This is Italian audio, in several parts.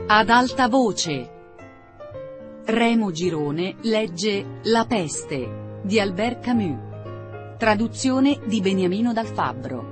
Ad alta voce. Remo Girone legge La peste di Albert Camus. Traduzione di Beniamino Dal Fabbro.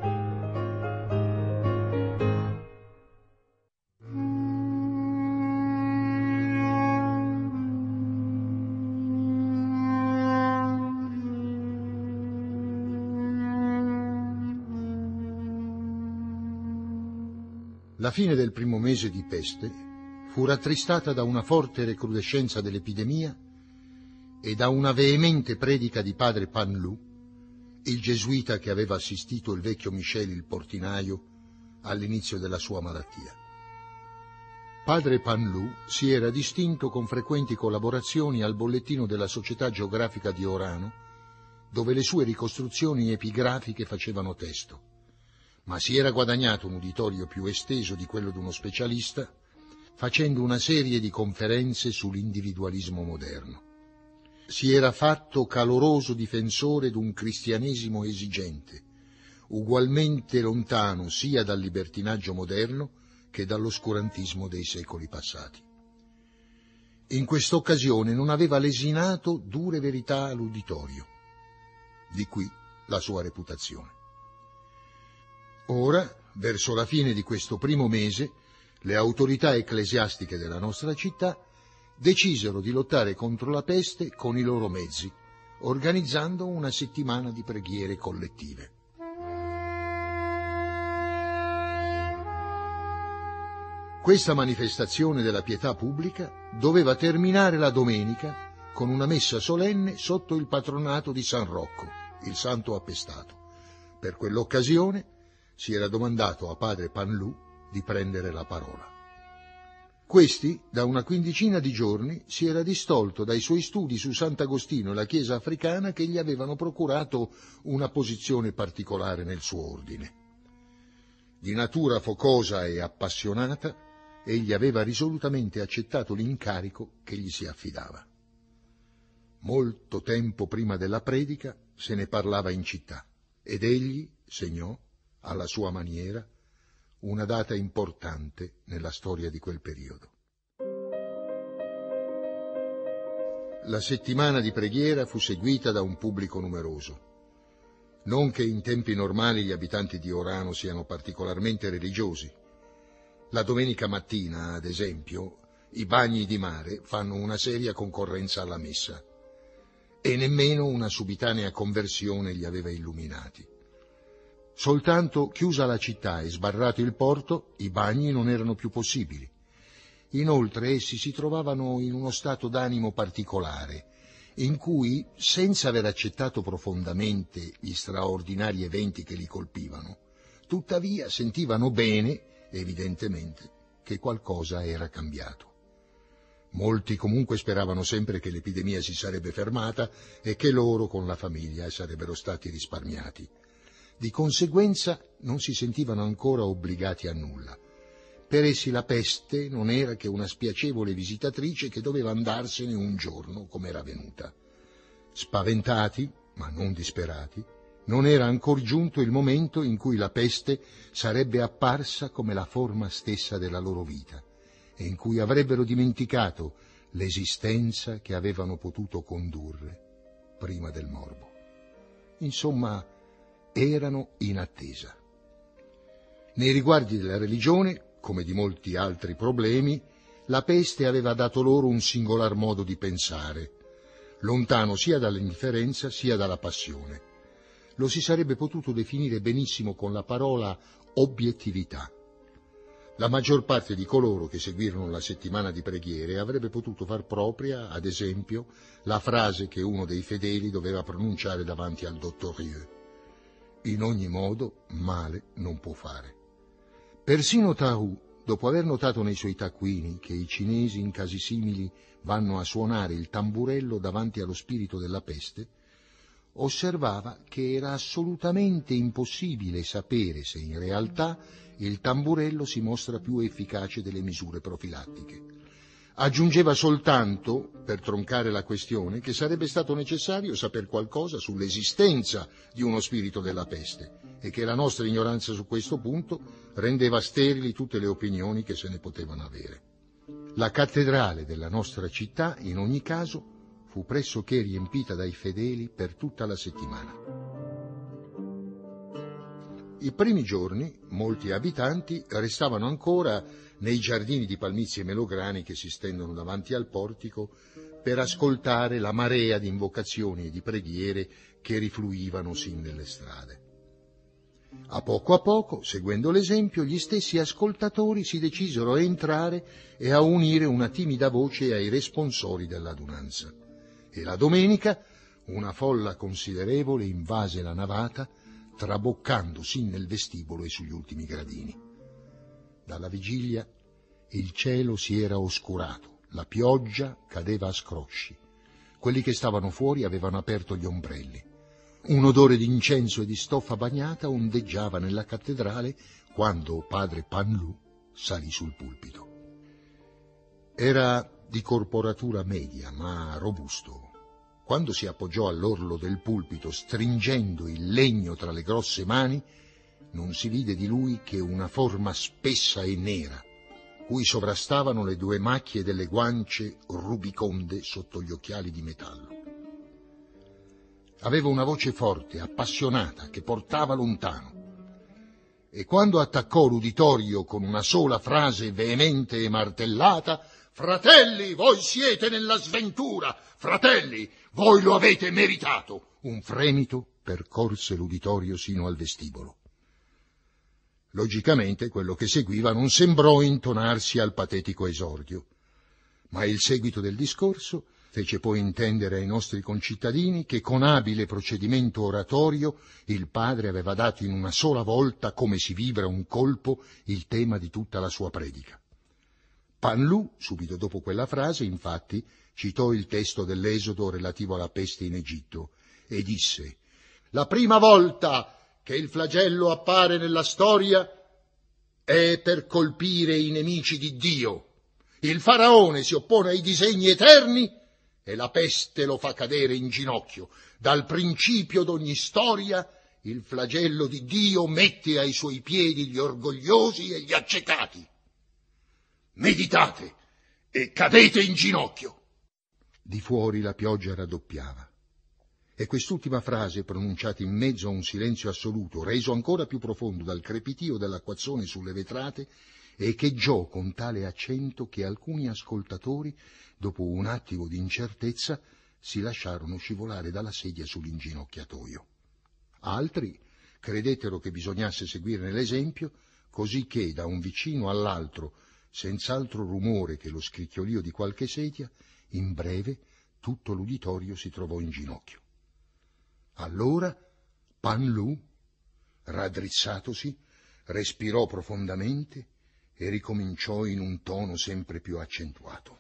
La fine del primo mese di peste fu rattristata da una forte recrudescenza dell'epidemia e da una veemente predica di padre Panlù, il gesuita che aveva assistito il vecchio Michel il portinaio all'inizio della sua malattia. Padre Panlù si era distinto con frequenti collaborazioni al bollettino della Società Geografica di Orano, dove le sue ricostruzioni epigrafiche facevano testo, ma si era guadagnato un uditorio più esteso di quello di uno specialista, facendo una serie di conferenze sull'individualismo moderno. Si era fatto caloroso difensore d'un cristianesimo esigente, ugualmente lontano sia dal libertinaggio moderno che dall'oscurantismo dei secoli passati. In quest'occasione non aveva lesinato dure verità all'uditorio. Di qui la sua reputazione. Ora, verso la fine di questo primo mese, le autorità ecclesiastiche della nostra città decisero di lottare contro la peste con i loro mezzi, organizzando una settimana di preghiere collettive. Questa manifestazione della pietà pubblica doveva terminare la domenica con una messa solenne sotto il patronato di San Rocco, il santo appestato. Per quell'occasione si era domandato a padre Panlù di prendere la parola. Questi, da una quindicina di giorni, si era distolto dai suoi studi su Sant'Agostino e la Chiesa africana che gli avevano procurato una posizione particolare nel suo ordine. Di natura focosa e appassionata, egli aveva risolutamente accettato l'incarico che gli si affidava. Molto tempo prima della predica se ne parlava in città ed egli segnò, alla sua maniera, una data importante nella storia di quel periodo. La settimana di preghiera fu seguita da un pubblico numeroso. Non che in tempi normali gli abitanti di Orano siano particolarmente religiosi. La domenica mattina, ad esempio, i bagni di mare fanno una seria concorrenza alla messa, e nemmeno una subitanea conversione li aveva illuminati. Soltanto chiusa la città e sbarrato il porto, i bagni non erano più possibili. Inoltre essi si trovavano in uno stato d'animo particolare, in cui, senza aver accettato profondamente gli straordinari eventi che li colpivano, tuttavia sentivano bene, evidentemente, che qualcosa era cambiato. Molti comunque speravano sempre che l'epidemia si sarebbe fermata e che loro con la famiglia sarebbero stati risparmiati. Di conseguenza non si sentivano ancora obbligati a nulla. Per essi la peste non era che una spiacevole visitatrice che doveva andarsene un giorno come era venuta. Spaventati, ma non disperati, non era ancor giunto il momento in cui la peste sarebbe apparsa come la forma stessa della loro vita e in cui avrebbero dimenticato l'esistenza che avevano potuto condurre prima del morbo. Insomma, erano in attesa. Nei riguardi della religione, come di molti altri problemi, la peste aveva dato loro un singolar modo di pensare, lontano sia dall'indifferenza sia dalla passione. Lo si sarebbe potuto definire benissimo con la parola obiettività. La maggior parte di coloro che seguirono la settimana di preghiere avrebbe potuto far propria, ad esempio, la frase che uno dei fedeli doveva pronunciare davanti al dottor Rieu: in ogni modo male non può fare. Persino Tarou, dopo aver notato nei suoi taccuini che i cinesi in casi simili vanno a suonare il tamburello davanti allo spirito della peste, osservava che era assolutamente impossibile sapere se in realtà il tamburello si mostra più efficace delle misure profilattiche. Aggiungeva soltanto, per troncare la questione, che sarebbe stato necessario saper qualcosa sull'esistenza di uno spirito della peste e che la nostra ignoranza su questo punto rendeva sterili tutte le opinioni che se ne potevano avere. La cattedrale della nostra città, in ogni caso, fu pressoché riempita dai fedeli per tutta la settimana. I primi giorni molti abitanti restavano ancora nei giardini di palmizi e melograni che si stendono davanti al portico per ascoltare la marea di invocazioni e di preghiere che rifluivano sin nelle strade. A poco, seguendo l'esempio, gli stessi ascoltatori si decisero a entrare e a unire una timida voce ai responsori dell'adunanza. E la domenica una folla considerevole invase la navata, traboccando sin nel vestibolo e sugli ultimi gradini. Dalla vigilia il cielo si era oscurato, la pioggia cadeva a scrosci. Quelli che stavano fuori avevano aperto gli ombrelli. Un odore di incenso e di stoffa bagnata ondeggiava nella cattedrale quando padre Panlu salì sul pulpito. Era di corporatura media, ma robusto. Quando si appoggiò all'orlo del pulpito, stringendo il legno tra le grosse mani, non si vide di lui che una forma spessa e nera, cui sovrastavano le due macchie delle guance rubiconde sotto gli occhiali di metallo. Aveva una voce forte, appassionata, che portava lontano. E quando attaccò l'uditorio con una sola frase veemente e martellata: «Fratelli, voi siete nella sventura! Fratelli, voi lo avete meritato!» un fremito percorse l'uditorio sino al vestibolo. Logicamente quello che seguiva non sembrò intonarsi al patetico esordio, ma il seguito del discorso fece poi intendere ai nostri concittadini che con abile procedimento oratorio il padre aveva dato in una sola volta, come si vibra un colpo, il tema di tutta la sua predica. Panlu, subito dopo quella frase, infatti, citò il testo dell'Esodo relativo alla peste in Egitto e disse: «La prima volta che il flagello appare nella storia è per colpire i nemici di Dio. Il faraone si oppone ai disegni eterni e la peste lo fa cadere in ginocchio. Dal principio d'ogni storia il flagello di Dio mette ai suoi piedi gli orgogliosi e gli accecati. Meditate e cadete in ginocchio!» Di fuori la pioggia raddoppiava. E quest'ultima frase, pronunciata in mezzo a un silenzio assoluto, reso ancora più profondo dal crepitio dell'acquazzone sulle vetrate, echeggiò con tale accento che alcuni ascoltatori, dopo un attimo di incertezza, si lasciarono scivolare dalla sedia sull'inginocchiatoio. Altri credettero che bisognasse seguire l'esempio, così che da un vicino all'altro, senz'altro rumore che lo scricchiolio di qualche sedia, in breve tutto l'uditorio si trovò in ginocchio. Allora Panlu, raddrizzatosi, respirò profondamente e ricominciò in un tono sempre più accentuato: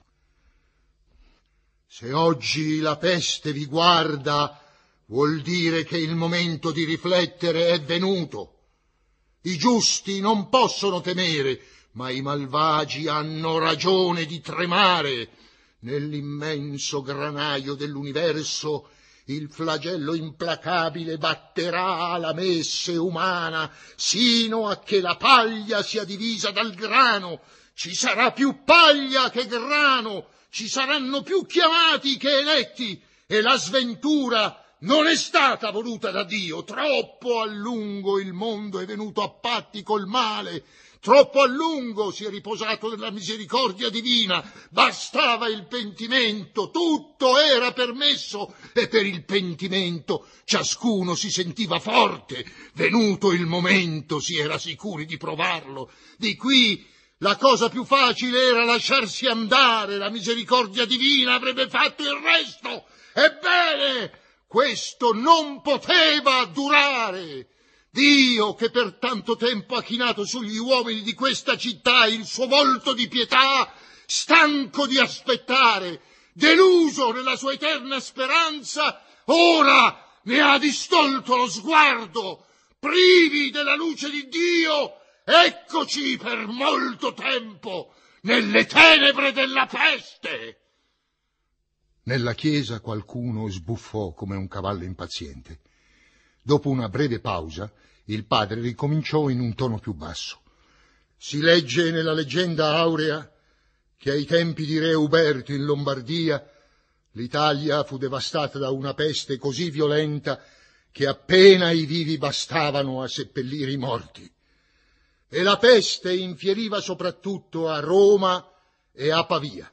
«Se oggi la peste vi guarda, vuol dire che il momento di riflettere è venuto. I giusti non possono temere, ma i malvagi hanno ragione di tremare. Nell'immenso granaio dell'universo il flagello implacabile batterà la messe umana sino a che la paglia sia divisa dal grano. Ci sarà più paglia che grano, ci saranno più chiamati che eletti, e la sventura non è stata voluta da Dio. Troppo a lungo il mondo è venuto a patti col male, troppo a lungo si è riposato nella misericordia divina. Bastava il pentimento, tutto era permesso, e per il pentimento ciascuno si sentiva forte. Venuto il momento si era sicuri di provarlo. Di qui la cosa più facile era lasciarsi andare, la misericordia divina avrebbe fatto il resto. Ebbene, questo non poteva durare. Dio, che per tanto tempo ha chinato sugli uomini di questa città il suo volto di pietà, stanco di aspettare, deluso nella sua eterna speranza, ora ne ha distolto lo sguardo. Privi della luce di Dio, eccoci per molto tempo nelle tenebre della peste. Nella chiesa qualcuno sbuffò come un cavallo impaziente. Dopo una breve pausa, Il padre ricominciò in un tono più basso. Si legge nella leggenda aurea che ai tempi di re Uberto in Lombardia l'Italia fu devastata da una peste così violenta che appena i vivi bastavano a seppellire i morti. E la peste infieriva soprattutto a Roma e a Pavia.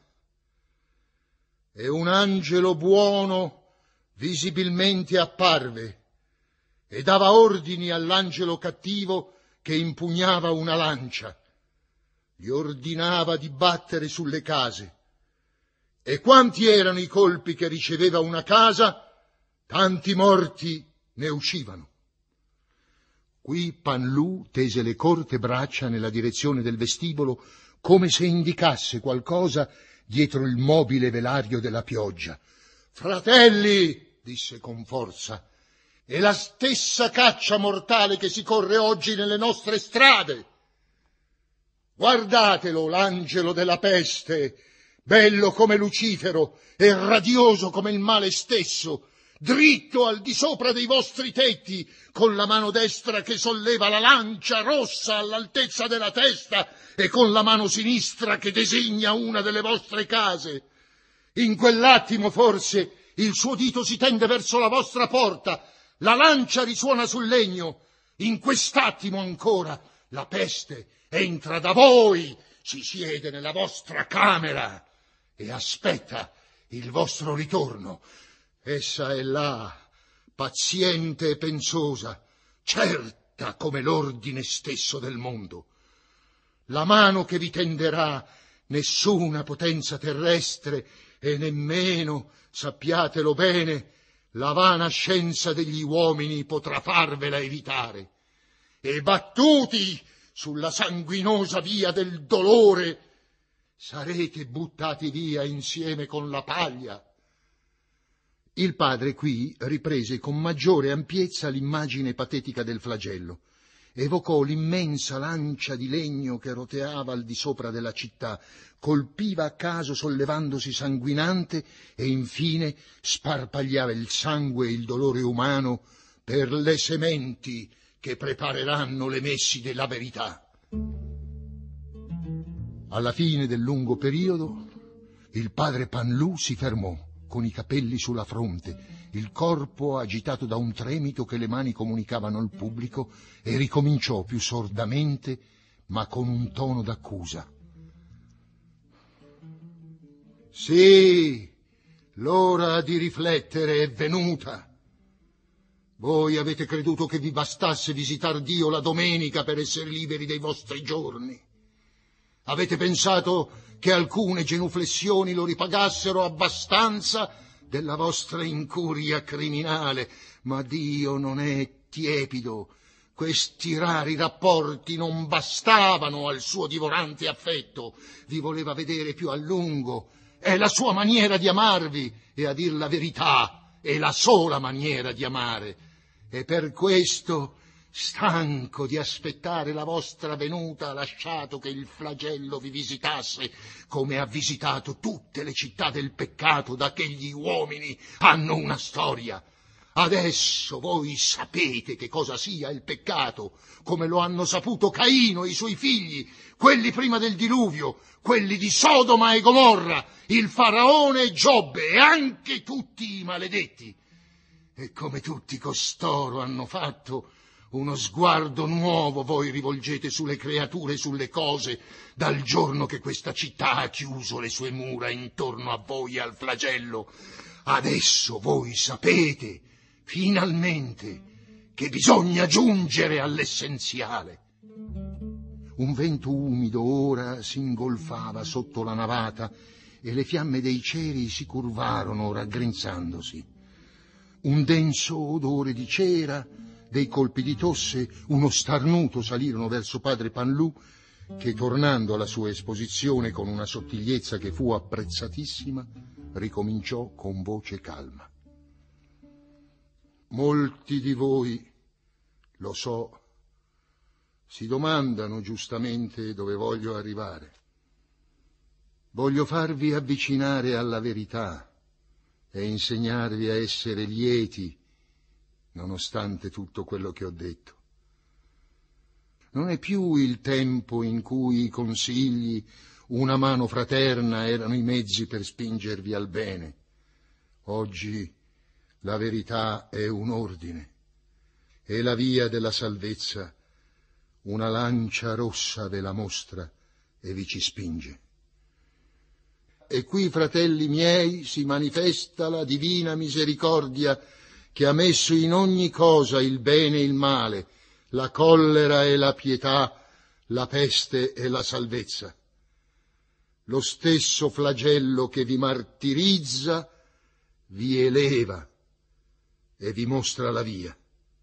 E un angelo buono visibilmente apparve e dava ordini all'angelo cattivo che impugnava una lancia. Gli ordinava di battere sulle case. E quanti erano i colpi che riceveva una casa, tanti morti ne uscivano. Qui Panlù tese le corte braccia nella direzione del vestibolo come se indicasse qualcosa dietro il mobile velario della pioggia. «Fratelli», disse con forza, «è la stessa caccia mortale che si corre oggi nelle nostre strade. Guardatelo, l'angelo della peste, bello come Lucifero e radioso come il male stesso, dritto al di sopra dei vostri tetti, con la mano destra che solleva la lancia rossa all'altezza della testa e con la mano sinistra che designa una delle vostre case. In quell'attimo forse il suo dito si tende verso la vostra porta, la lancia risuona sul legno. In quest'attimo ancora la peste entra da voi, si siede nella vostra camera e aspetta il vostro ritorno. Essa è là, paziente e pensosa, certa come l'ordine stesso del mondo. La mano che vi tenderà nessuna potenza terrestre e nemmeno, sappiatelo bene, la vana scienza degli uomini potrà farvela evitare. E battuti sulla sanguinosa via del dolore, sarete buttati via insieme con la paglia. Il padre qui riprese con maggiore ampiezza l'immagine patetica del flagello. Evocò l'immensa lancia di legno che roteava al di sopra della città, colpiva a caso sollevandosi sanguinante e infine sparpagliava il sangue e il dolore umano per le sementi che prepareranno le messi della verità. Alla fine del lungo periodo il padre Panlù si fermò, con i capelli sulla fronte, il corpo agitato da un tremito che le mani comunicavano al pubblico, e ricominciò più sordamente, ma con un tono d'accusa. Sì, l'ora di riflettere è venuta. Voi avete creduto che vi bastasse visitar Dio la domenica per essere liberi dei vostri giorni. Avete pensato che alcune genuflessioni lo ripagassero abbastanza della vostra incuria criminale, ma Dio non è tiepido. Questi rari rapporti non bastavano al suo divorante affetto, vi voleva vedere più a lungo. È la sua maniera di amarvi e, a dir la verità, è la sola maniera di amare. E per questo, stanco di aspettare la vostra venuta, ha lasciato che il flagello vi visitasse, come ha visitato tutte le città del peccato da che gli uomini hanno una storia. Adesso voi sapete che cosa sia il peccato, come lo hanno saputo Caino e i suoi figli, quelli prima del diluvio, quelli di Sodoma e Gomorra, il faraone e Giobbe e anche tutti i maledetti. E come tutti costoro hanno fatto, uno sguardo nuovo voi rivolgete sulle creature e sulle cose dal giorno che questa città ha chiuso le sue mura intorno a voi e al flagello. Adesso voi sapete, finalmente, che bisogna giungere all'essenziale. Un vento umido ora s'ingolfava sotto la navata e le fiamme dei ceri si curvarono raggrinzandosi. Un denso odore di cera, dei colpi di tosse, uno starnuto salirono verso padre Panlù, che tornando alla sua esposizione con una sottigliezza che fu apprezzatissima, ricominciò con voce calma. Molti di voi, lo so, si domandano giustamente dove voglio arrivare. Voglio farvi avvicinare alla verità e insegnarvi a essere lieti, nonostante tutto quello che ho detto. Non è più il tempo in cui i consigli, una mano fraterna erano i mezzi per spingervi al bene. Oggi la verità è un ordine e la via della salvezza una lancia rossa ve la mostra e vi ci spinge. E qui, fratelli miei, si manifesta la divina misericordia che ha messo in ogni cosa il bene e il male, la collera e la pietà, la peste e la salvezza. Lo stesso flagello che vi martirizza vi eleva e vi mostra la via.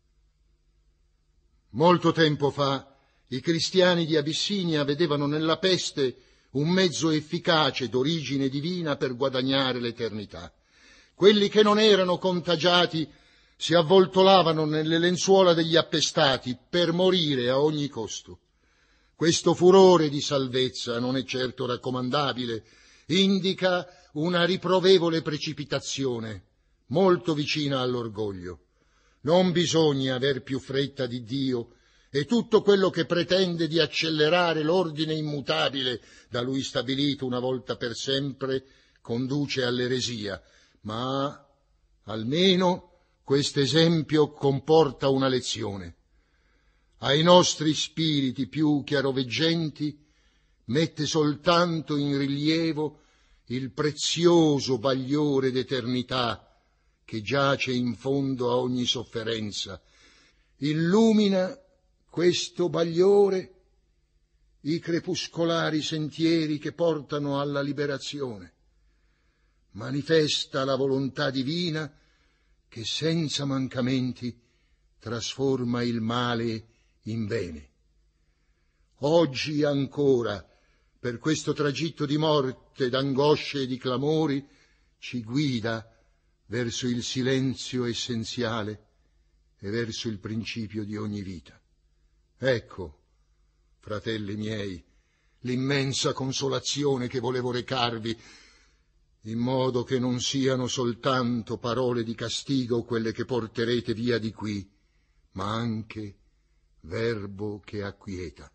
Molto tempo fa i cristiani di Abissinia vedevano nella peste un mezzo efficace d'origine divina per guadagnare l'eternità. Quelli che non erano contagiati si avvoltolavano nelle lenzuola degli appestati per morire a ogni costo. Questo furore di salvezza non è certo raccomandabile, indica una riprovevole precipitazione, molto vicina all'orgoglio. Non bisogna aver più fretta di Dio e tutto quello che pretende di accelerare l'ordine immutabile da Lui stabilito una volta per sempre conduce all'eresia, ma almeno questo esempio comporta una lezione. Ai nostri spiriti più chiaroveggenti mette soltanto in rilievo il prezioso bagliore d'eternità che giace in fondo a ogni sofferenza. Illumina questo bagliore i crepuscolari sentieri che portano alla liberazione. Manifesta la volontà divina che senza mancamenti trasforma il male in bene. Oggi ancora, per questo tragitto di morte, d'angosce e di clamori, ci guida verso il silenzio essenziale e verso il principio di ogni vita. Ecco, fratelli miei, l'immensa consolazione che volevo recarvi, in modo che non siano soltanto parole di castigo quelle che porterete via di qui, ma anche verbo che acquieta.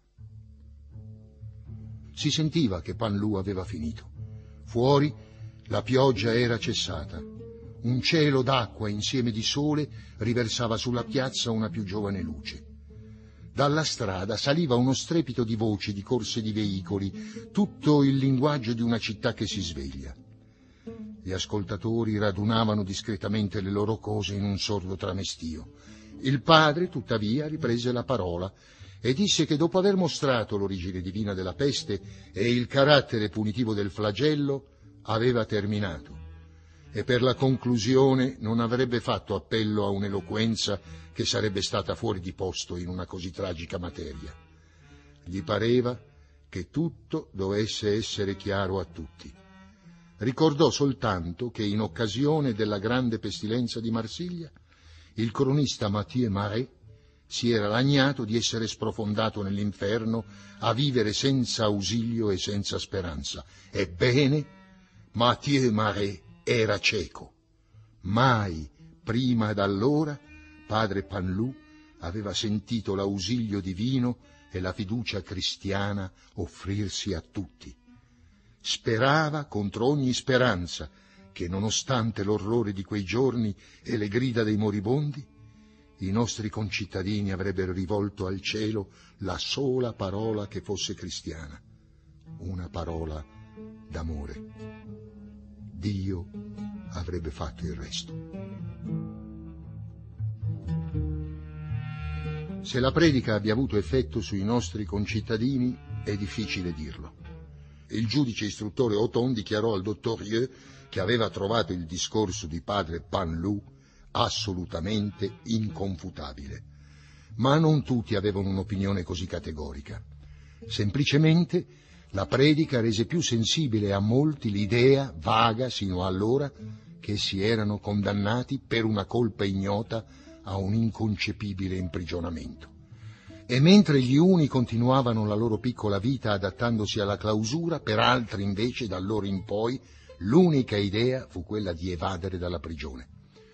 Si sentiva che Panlu aveva finito. Fuori la pioggia era cessata. Un cielo d'acqua insieme di sole riversava sulla piazza una più giovane luce. Dalla strada saliva uno strepito di voci, di corse di veicoli, tutto il linguaggio di una città che si sveglia. Gli ascoltatori radunavano discretamente le loro cose in un sordo tramestio. Il padre, tuttavia, riprese la parola e disse che dopo aver mostrato l'origine divina della peste e il carattere punitivo del flagello, aveva terminato e per la conclusione non avrebbe fatto appello a un'eloquenza che sarebbe stata fuori di posto in una così tragica materia. Gli pareva che tutto dovesse essere chiaro a tutti. Ricordò soltanto che in occasione della grande pestilenza di Marsiglia il cronista Mathieu Maret si era lagnato di essere sprofondato nell'inferno a vivere senza ausilio e senza speranza. Ebbene, Mathieu Maret era cieco. Mai prima d'allora padre Panlu aveva sentito l'ausilio divino e la fiducia cristiana offrirsi a tutti. Sperava contro ogni speranza che, nonostante l'orrore di quei giorni e le grida dei moribondi, i nostri concittadini avrebbero rivolto al cielo la sola parola che fosse cristiana, una parola d'amore. Dio avrebbe fatto il resto. Se la predica abbia avuto effetto sui nostri concittadini è difficile dirlo. Il giudice istruttore Othon dichiarò al dottor Rieu che aveva trovato il discorso di padre Panlu assolutamente inconfutabile. Ma non tutti avevano un'opinione così categorica. Semplicemente la predica rese più sensibile a molti l'idea, vaga sino allora, che essi erano condannati per una colpa ignota a un inconcepibile imprigionamento. E mentre gli uni continuavano la loro piccola vita adattandosi alla clausura, per altri invece da allora in poi l'unica idea fu quella di evadere dalla prigione.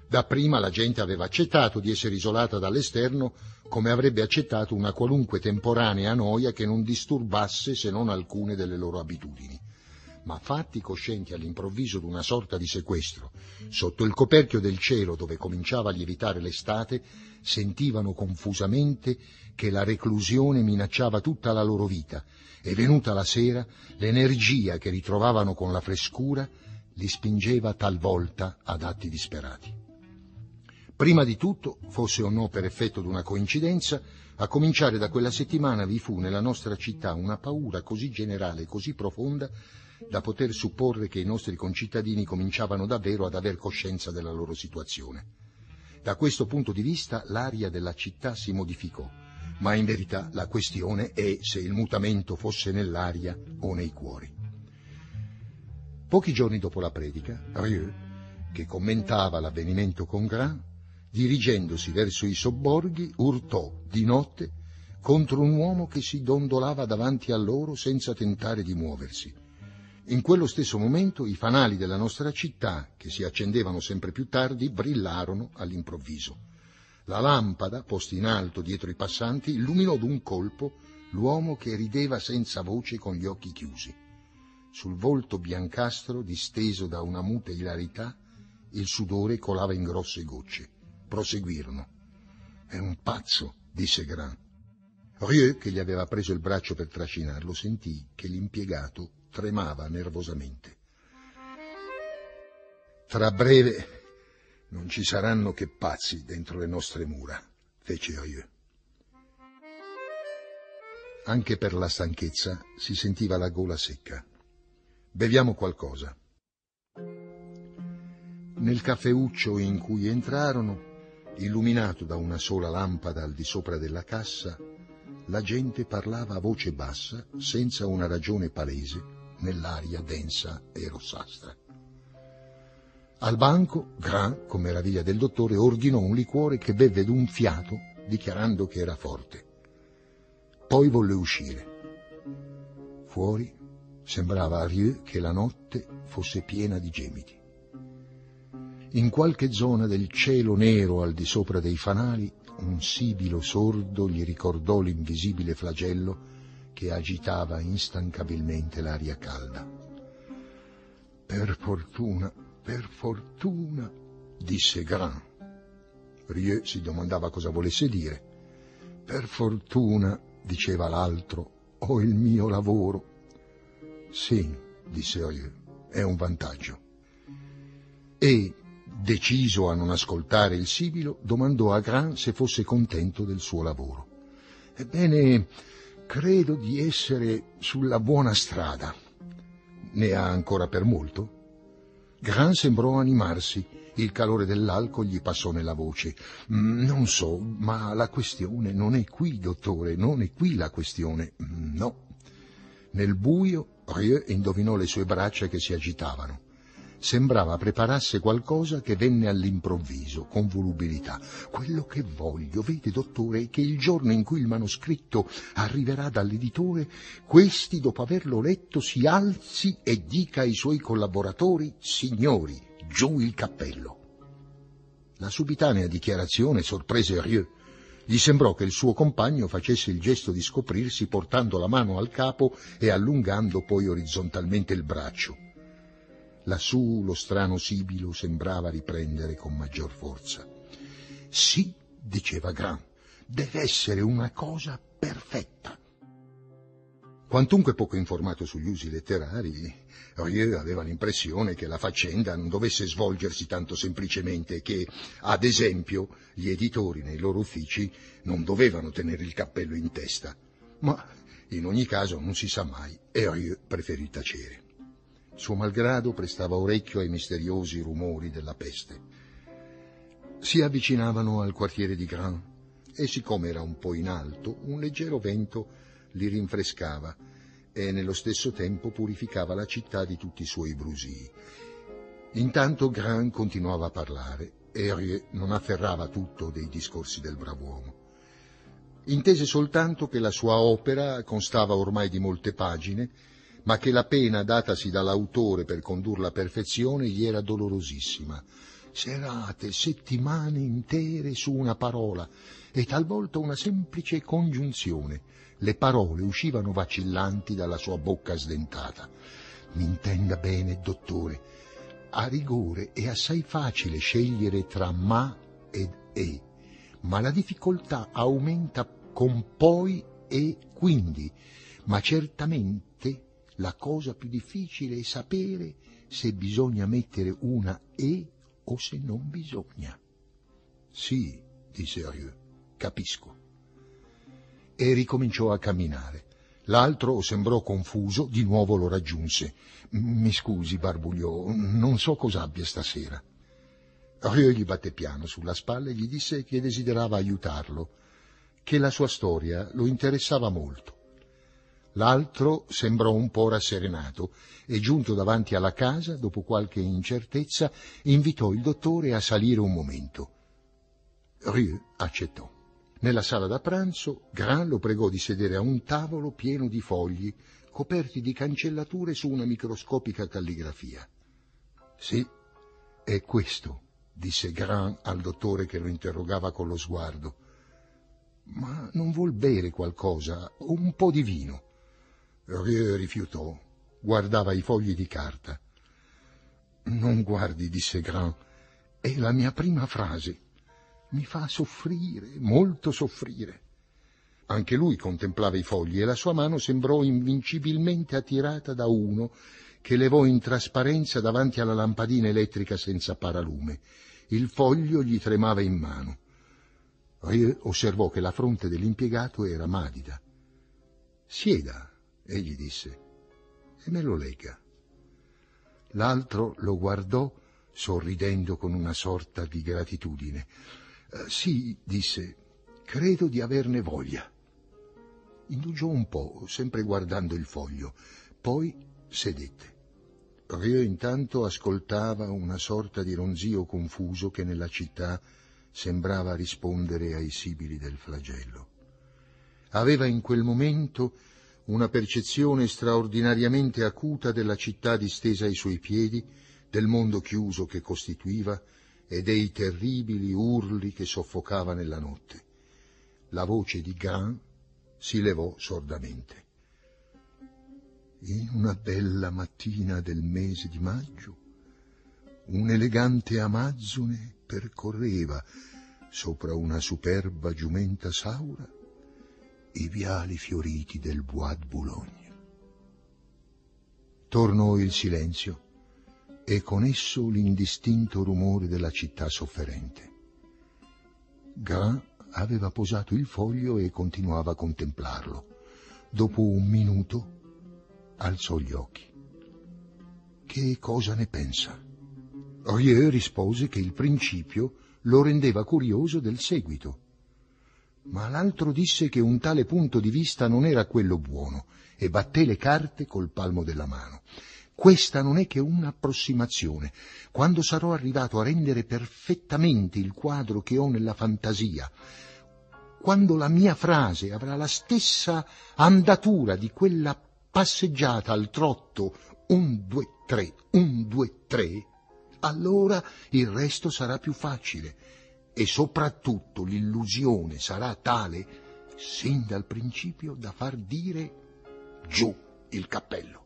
Dapprima la gente aveva accettato di essere isolata dall'esterno come avrebbe accettato una qualunque temporanea noia che non disturbasse se non alcune delle loro abitudini. Ma fatti coscienti all'improvviso d'una sorta di sequestro, sotto il coperchio del cielo dove cominciava a lievitare l'estate, sentivano confusamente che la reclusione minacciava tutta la loro vita e, venuta la sera, l'energia che ritrovavano con la frescura li spingeva talvolta ad atti disperati. Prima di tutto, fosse o no per effetto d'una coincidenza, a cominciare da quella settimana vi fu nella nostra città una paura così generale e così profonda da poter supporre che i nostri concittadini cominciavano davvero ad aver coscienza della loro situazione. Da questo punto di vista l'aria della città si modificò, ma in verità la questione è se il mutamento fosse nell'aria o nei cuori. Pochi giorni dopo la predica, Rieu, che commentava l'avvenimento con Grant, dirigendosi verso i sobborghi, urtò di notte contro un uomo che si dondolava davanti a loro senza tentare di muoversi. In quello stesso momento i fanali della nostra città, che si accendevano sempre più tardi, brillarono all'improvviso. La lampada, posta in alto dietro i passanti, illuminò d'un colpo l'uomo che rideva senza voce con gli occhi chiusi. Sul volto biancastro, disteso da una muta ilarità, il sudore colava in grosse gocce. Proseguirono. «È un pazzo», disse Grant. Rieu, che gli aveva preso il braccio per trascinarlo, sentì che l'impiegato tremava nervosamente. «Tra breve non ci saranno che pazzi dentro le nostre mura», fece Rieu. Anche per la stanchezza si sentiva la gola secca. «Beviamo qualcosa». Nel caffeuccio in cui entrarono, illuminato da una sola lampada al di sopra della cassa, la gente parlava a voce bassa, senza una ragione palese, nell'aria densa e rossastra. Al banco, Grant, con meraviglia del dottore, ordinò un liquore che bevve d'un fiato, dichiarando che era forte. Poi volle uscire. Fuori sembrava a Rieu che la notte fosse piena di gemiti. In qualche zona del cielo nero al di sopra dei fanali, un sibilo sordo gli ricordò l'invisibile flagello che agitava instancabilmente l'aria calda. Per fortuna, disse Grant. Rieu si domandava cosa volesse dire. Per fortuna, diceva l'altro, ho il mio lavoro. Sì, disse Rieu, è un vantaggio. E, deciso a non ascoltare il sibilo, domandò a Grant se fosse contento del suo lavoro. Ebbene, credo di essere sulla buona strada. Ne ha ancora per molto? Grant sembrò animarsi. Il calore dell'alcol gli passò nella voce. Non so, ma la questione non è qui, dottore, non è qui la questione. No. Nel buio, Rieu indovinò le sue braccia che si agitavano. Sembrava preparasse qualcosa che venne all'improvviso, con volubilità. Quello che voglio, vede, dottore, è che il giorno in cui il manoscritto arriverà dall'editore, questi, dopo averlo letto, si alzi e dica ai suoi collaboratori: signori, giù il cappello. La subitanea dichiarazione sorprese Rieu. Gli sembrò che il suo compagno facesse il gesto di scoprirsi portando la mano al capo e allungando poi orizzontalmente il braccio. Lassù lo strano sibilo sembrava riprendere con maggior forza. Sì, diceva Grant, deve essere una cosa perfetta. Quantunque poco informato sugli usi letterari, Rieu aveva l'impressione che la faccenda non dovesse svolgersi tanto semplicemente e che, ad esempio, gli editori nei loro uffici non dovevano tenere il cappello in testa. Ma in ogni caso non si sa mai e Rieu preferì tacere. Suo malgrado prestava orecchio ai misteriosi rumori della peste. Si avvicinavano al quartiere di Grant e, siccome era un po' in alto, un leggero vento li rinfrescava e nello stesso tempo purificava la città di tutti i suoi brusii. Intanto Grant continuava a parlare e Rieu non afferrava tutto dei discorsi del brav'uomo. Intese soltanto che la sua opera constava ormai di molte pagine, ma che la pena datasi dall'autore per condurla a perfezione gli era dolorosissima, serate, settimane intere su una parola e talvolta una semplice congiunzione. Le parole uscivano vacillanti dalla sua bocca sdentata. Mi intenda bene, dottore, a rigore è assai facile scegliere tra ma ed e, ma la difficoltà aumenta con poi e quindi, ma certamente la cosa più difficile è sapere se bisogna mettere una e o se non bisogna. Sì, disse Rieu, capisco. E ricominciò a camminare. L'altro sembrò confuso, di nuovo lo raggiunse. Mi scusi, barbugliò, non so cosa abbia stasera. Rieu gli batté piano sulla spalla e gli disse che desiderava aiutarlo, che la sua storia lo interessava molto. L'altro sembrò un po' rasserenato e, giunto davanti alla casa, dopo qualche incertezza, invitò il dottore a salire un momento. Rieu accettò. Nella sala da pranzo, Grant lo pregò di sedere a un tavolo pieno di fogli, coperti di cancellature su una microscopica calligrafia. Sì, è questo, disse Grant al dottore che lo interrogava con lo sguardo. Ma non vuol bere qualcosa, un po' di vino? Rieu rifiutò, guardava i fogli di carta. Non guardi, disse Grant, è la mia prima frase. Mi fa soffrire, molto soffrire. Anche lui contemplava i fogli e la sua mano sembrò invincibilmente attirata da uno che levò in trasparenza davanti alla lampadina elettrica senza paralume. Il foglio gli tremava in mano. Rieu osservò che la fronte dell'impiegato era madida. Sieda, egli disse, e me lo legga. L'altro lo guardò sorridendo con una sorta di gratitudine. Sì, disse, credo di averne voglia. Indugiò un po', sempre guardando il foglio, poi sedette. Rieu intanto ascoltava una sorta di ronzio confuso che nella città sembrava rispondere ai sibili del flagello. Aveva in quel momento una percezione straordinariamente acuta della città distesa ai suoi piedi, del mondo chiuso che costituiva e dei terribili urli che soffocava nella notte. La voce di Grant si levò sordamente. In una bella mattina del mese di maggio, un'elegante amazzone percorreva, sopra una superba giumenta saura, i viali fioriti del Bois de Boulogne. Tornò il silenzio e con esso l'indistinto rumore della città sofferente. Grant aveva posato il foglio e continuava a contemplarlo. Dopo un minuto alzò gli occhi. Che cosa ne pensa? Rieu rispose che il principio lo rendeva curioso del seguito. Ma l'altro disse che un tale punto di vista non era quello buono e batté le carte col palmo della mano. Questa non è che un'approssimazione. Quando sarò arrivato a rendere perfettamente il quadro che ho nella fantasia, quando la mia frase avrà la stessa andatura di quella passeggiata al trotto 1, 2, 3, 1, 2, 3, allora il resto sarà più facile e soprattutto l'illusione sarà tale, sin dal principio, da far dire giù il cappello.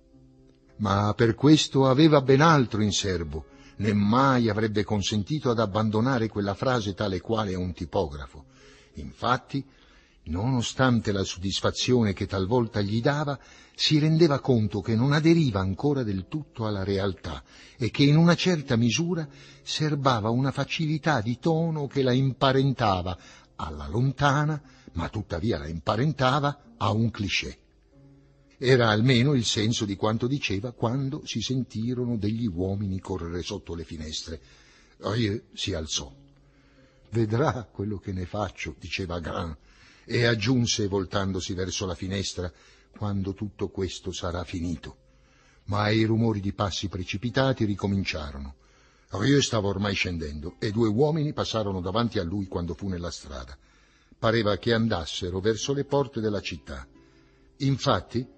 Ma per questo aveva ben altro in serbo, né mai avrebbe consentito ad abbandonare quella frase tale quale a un tipografo. Infatti, nonostante la soddisfazione che talvolta gli dava, si rendeva conto che non aderiva ancora del tutto alla realtà e che in una certa misura serbava una facilità di tono che la imparentava alla lontana, ma tuttavia la imparentava a un cliché. Era almeno il senso di quanto diceva quando si sentirono degli uomini correre sotto le finestre. Rieu si alzò. «Vedrà quello che ne faccio», diceva Grant, e aggiunse voltandosi verso la finestra, «quando tutto questo sarà finito». Ma i rumori di passi precipitati ricominciarono. Rieu stava ormai scendendo e 2 uomini passarono davanti a lui quando fu nella strada. Pareva che andassero verso le porte della città. Infatti,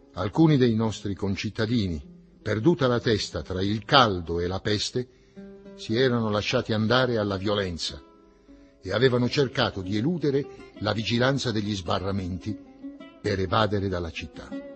alcuni dei nostri concittadini, perduta la testa tra il caldo e la peste, si erano lasciati andare alla violenza e avevano cercato di eludere la vigilanza degli sbarramenti per evadere dalla città.